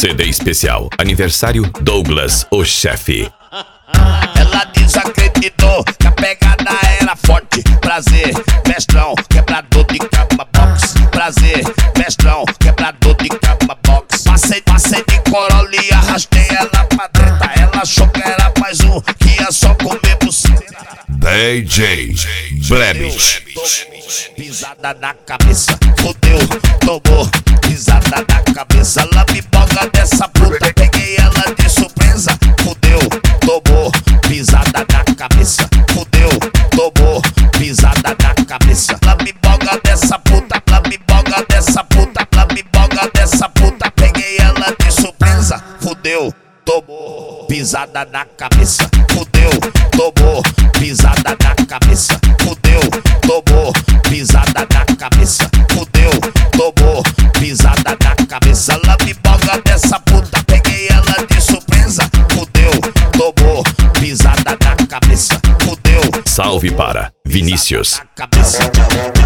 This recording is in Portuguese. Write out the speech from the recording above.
CD especial Aniversário Douglas, o chefe. Ela desacreditou que a pegada era forte. Prazer, mestrão, quebrador de cama box. Prazer, mestrão, quebrador de cama box. Passei de Corolla e arrastei ela pra treta. Ela achou que era mais um, que ia só comer buceta. DJ Blebit. Pisada na cabeça, fodeu, tomou. Pisada na cabeça, lambiboga dessa puta. Peguei ela de surpresa, fodeu, tomou. Pisada na cabeça, fodeu, tomou. Pisada na cabeça, lambiboga dessa puta. Lambiboga dessa puta, lambiboga dessa puta. Peguei ela de surpresa, fodeu, tomou. Pisada na cabeça, fodeu, tomou. Pisada na cabeça, fodeu, tomou. Pisada na cabeça, fodeu, tomou. Pisada na cabeça, lambiboga dessa puta. Peguei ela de surpresa, fodeu, tomou. Pisada na cabeça, fodeu. Salve para Vinícius. Cabeça.